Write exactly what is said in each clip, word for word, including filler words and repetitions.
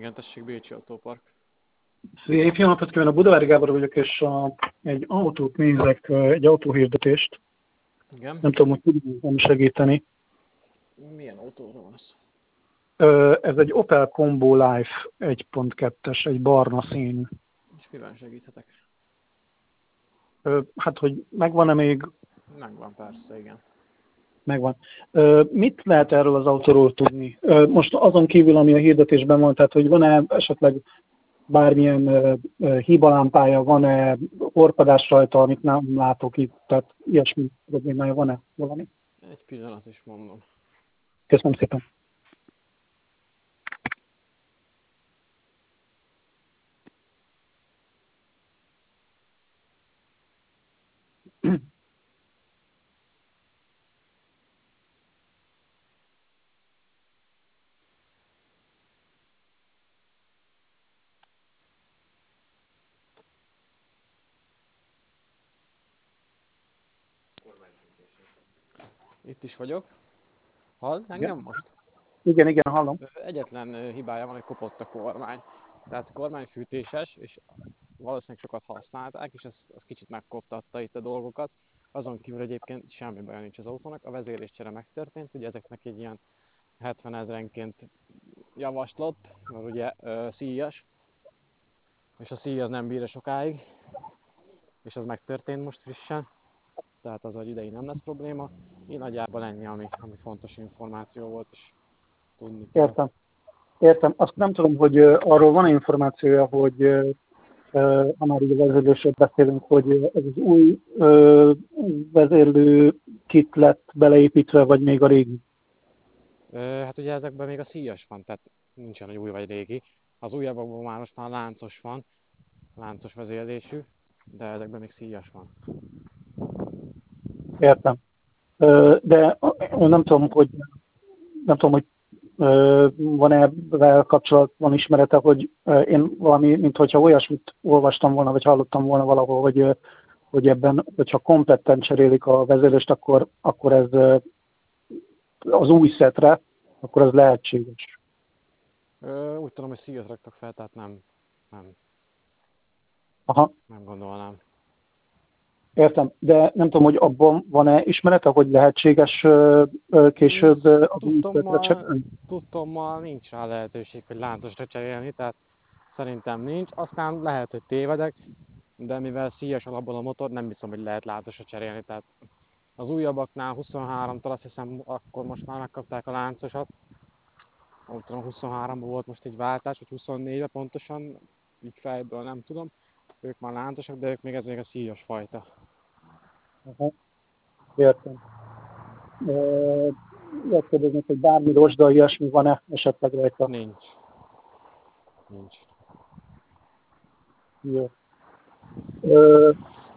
Igen, tessék, Bécsi Autópark. Szia, jó napot kívánok, Budavári Gábor vagyok, és a, egy autót nézek, egy autóhirdetést. Igen. Nem tudom, hogy tudjuk segíteni. Milyen autóról van ez? Ez egy Opel Combo Life egy pont kettes, egy barna szín. És miben segíthetek? Hát, hogy megvan-e még? Megvan, persze, igen. Megvan. Mit lehet erről az autóról tudni? Most azon kívül, ami a hirdetésben van, tehát, hogy van-e esetleg bármilyen uh, hibalámpája, van-e orpadás rajta, amit nem látok itt, tehát ilyesmi problémája van-e valami? Egy pillanat is mondom. Köszönöm szépen. Itt is vagyok. Hall engem Igen. most? Igen, igen, hallom. Egyetlen hibája van, hogy kopott a kormány. Tehát a kormány fűtéses, és valószínűleg sokat használták, és ez, az kicsit megkoptatta itt a dolgokat. Azon kívül egyébként semmi baj nincs az autónak. A vezérléscsere megtörtént, ugye ezeknek egy ilyen hetven ezrenként javaslott, mert ugye ö, szíjas, és a szíj az nem bír sokáig, és az megtörtént most frissen, tehát az, hogy idei nem lesz probléma. Így nagyjából ennyi, ami, ami fontos információ volt, és tudni kell. Értem. Értem. Azt nem tudom, hogy uh, arról van-e információja, hogy uh, uh, ha már így a vezérlésről beszélünk, hogy uh, ez az új uh, vezérlő kit lett beleépítve, vagy még a régi? Ö, hát ugye ezekben még a szíjas van, tehát nincsen, hogy új vagy régi. Az újabbakban már most már láncos van, láncos vezérlésű, de ezekben még szíjas van. Értem. Uh, de uh, nem tudom, hogy nem tudom, hogy van-e vele kapcsolatban ismerete, hogy én valami, mint hogyha olyasmit olvastam volna, vagy hallottam volna valahol, hogy, hogy ebben, hogyha kompletten cserélik a vezérlést, akkor, akkor ez az új szetre, akkor ez lehetséges. Ö, úgy tudom, hogy szíjat raktak fel, tehát nem, nem, Aha. nem gondolnám. Értem, de nem tudom, hogy abban van-e ismerete, hogy lehetséges később az új szetre cserélni? Tudtommal nincs rá lehetőség, hogy láncosra cserélni, tehát szerintem nincs. Aztán lehet, hogy tévedek, de mivel szíjas alapból a motor, nem hiszem, hogy lehet láncosra cserélni. Tehát az újabbaknál huszonháromtól azt hiszem, akkor most már megkapták a láncosat. Úgy tudom, huszonháromban volt most egy váltás, vagy huszonnégyben pontosan, így fejből nem tudom. Ők már láncosak, de ők még ez még a szíjas fajta. Aha. Értem. Lehet kérdezni, hogy bármi rozsda, ilyesmi van-e esetleg rajta? Nincs. Nincs. Jó. Ö,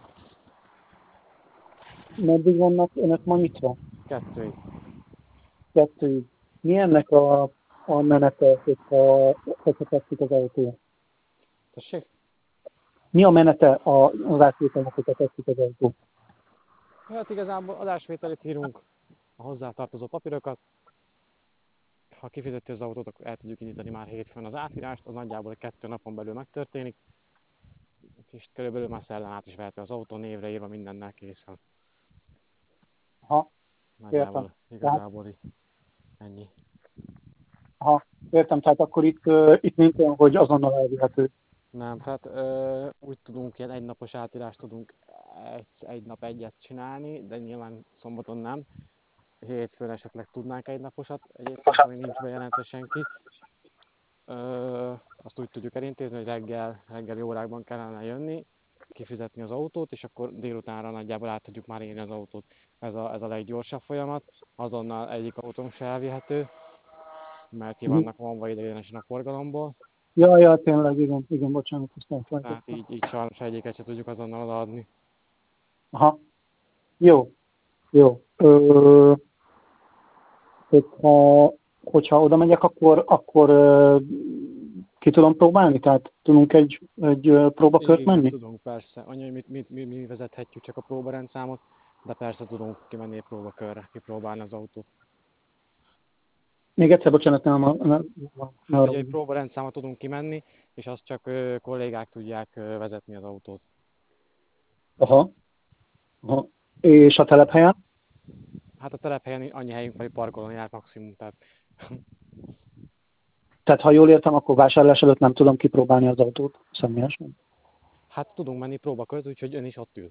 meddig vannak önök ma nyitva? Kettőig. Kettőig. Mi ennek a, a menete, hogyha, hogyha tetszik az autó? Tessék? Mi a menete a, az átvételnek, hogyha tetszik az autó? Hát igazából adásvételit írunk, a hozzátartozó papírokat. Ha kifizeti az autót, akkor el tudjuk indítani már hétfőn az átírást, az nagyjából kettő napon belül megtörténik. És körülbelül már szellem át is veheti az autó, névre írva mindennel készen. Aha, értem. Nagyjából, igazából így ennyi. Aha, értem, tehát akkor itt, uh, itt nincs olyan, hogy azonnal elvihető. Nem, tehát ö, úgy tudunk, ilyen egynapos átírást tudunk egy, egy nap egyet csinálni, de nyilván szombaton nem. Hétfőn esetleg tudnánk egy naposat, egyébként még nincs bejelentve senki. Ö, azt úgy tudjuk elintézni, hogy reggel, reggeli órákban kellene jönni, kifizetni az autót, és akkor délutánra nagyjából át tudjuk már írni az autót. Ez a, ez a leggyorsabb folyamat, azonnal egyik autónk se elvihető, mert ki vannak vonva ideiglenesen a forgalomból. Ja, ja, tényleg, igen, igen, bocsánat, ezt nem Tehát így, így sajnos egyiket se tudjuk azonnal odaadni. Aha, jó, jó. Ö, hogyha, hogyha oda megyek, akkor, akkor ö, ki tudom próbálni? Tehát tudunk egy, egy ö, próbakört Igen, menni? tudunk persze. Annyi, hogy mit, mit, mi, mi vezethetjük csak a próbarendszámot, de persze tudunk kimenni egy próbakörre, kipróbálni az autót. Még egyszer, bocsánat, nem, nem, nem, Hát nem ugye egy próbarendszámot tudunk kimenni, és azt csak ö, kollégák tudják ö, vezetni az autót. Aha, aha. És a telephelyen? Hát a telephelyen annyi helyünk van, hogy parkolni jár maximum, tehát Tehát ha jól értem, akkor vásárlás előtt nem tudom kipróbálni az autót személyesen. hát tudunk menni próba között, úgyhogy ön is ott ül.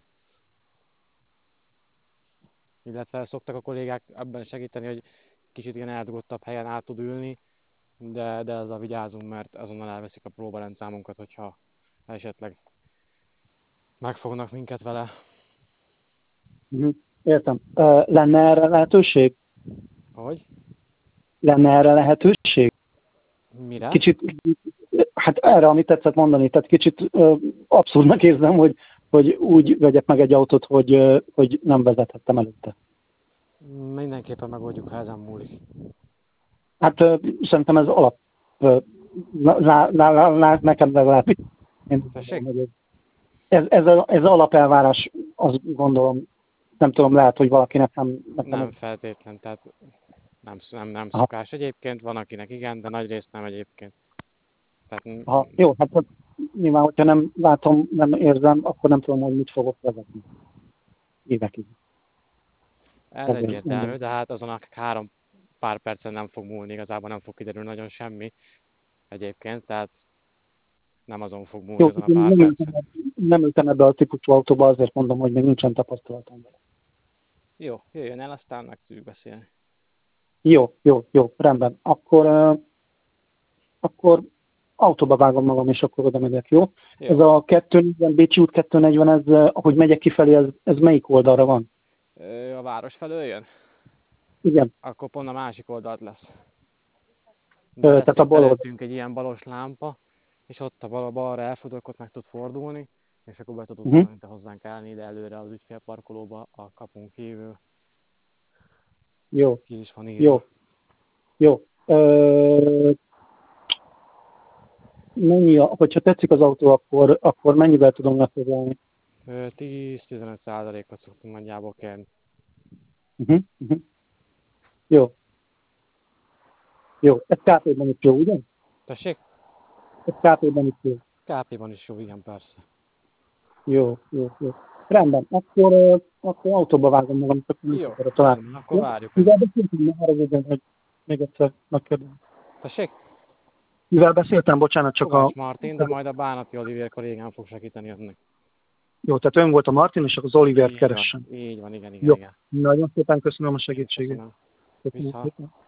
Illetve szoktak a kollégák ebben segíteni, hogy kicsit ilyen eldugottabb helyen át tud ülni, de, de ezzel vigyázunk, mert azonnal elveszik a próbarendszámunkat, hogyha esetleg megfognak minket vele. Mhm. Értem. Ö, Lenne erre lehetőség? Hogy? Lenne erre lehetőség? Mire? Kicsit, hát erre, amit tetszett mondani, tehát kicsit ö, abszurdnak érzem, hogy, hogy úgy vegyek meg egy autót, hogy, ö, hogy nem vezethettem előtte. Mindenképpen megoldjuk, ha ezen múlik. Hát ö, szerintem ez alap. Ö, lá, lá, lá, lá, nekem legalább. Én Tessék? gondolom, hogy ez, ez, a, ez a alapelvárás, azt gondolom, nem tudom, lehet, hogy valakinek nem... nekem Nem ez- feltétlen, tehát nem, nem, nem Aha, szokás egyébként, van akinek igen, de nagy részt nem egyébként. Tehát mm, aha, jó, hát hát nyilván, hogyha nem látom, nem érzem, akkor nem tudom, hogy mit fogok vezetni évekig. ez Ezért egyértelmű, mondom. de hát azon a három pár percen nem fog múlni, igazából nem fog kiderülni nagyon semmi egyébként, tehát nem azon fog múlni Jó, azon a én pár nem ültem, percen. nem ültem ebbe a típusú autóba, azért mondom, hogy még nincsen tapasztalatom vele. Jó, jöjjön el, aztán meg tudjuk beszélni. Jó, jó, jó, rendben. Akkor, uh, akkor autóba vágom magam, és akkor oda megyek, jó? Jó, Ez a kettőnegyven, Bécsi út kettőnegyven, ez, uh, ahogy megyek kifelé, ez, ez melyik oldalra van? Ö, a város felől jön? Igen, Akkor pont a másik oldalt lesz. De uh, lesz tehát a itt bal oldal. előttünk egy ilyen balos lámpa, és ott a bal, balra elfordulok, ott meg tud fordulni, és akkor be tud Uh-huh. utána te hozzánk állni ide előre az ügyfélparkolóba, a kapunk kívül. Jó, Ki is van írva. jó, jó. Uh, mennyi, a, hogyha tetszik az autó, akkor, akkor mennyivel tudom lefoglalni? Ö, tíz-tizenöt százalékot szoktunk nagyjából kérni. Uh-huh. Uh-huh. Jó, jó. Ez ká pé-ben is jó, ugye? Tessék? Ez ká pé-ben is jó. ká pé-ban is jó, igen, persze. Jó, jó, jó. Rendben, akkor, uh, akkor autóba vágom magam, csak nem Jó, akarok találni. rendben, akkor várjuk Mivel önt. beszéltem, arra végén, hogy még egyszer megkérdezem. Tessék? Mivel beszéltem, bocsánat, csak a... Kovács Martin, de majd a Bánati Olivér kollégám fog segíteni önnek. Jó, tehát ön volt a Martin, és akkor az Olivert Így keressen. van, így van, igen, igen, Jó, igen. nagyon szépen köszönöm a segítséget. Köszönöm. Köszönöm Viszont. szépen.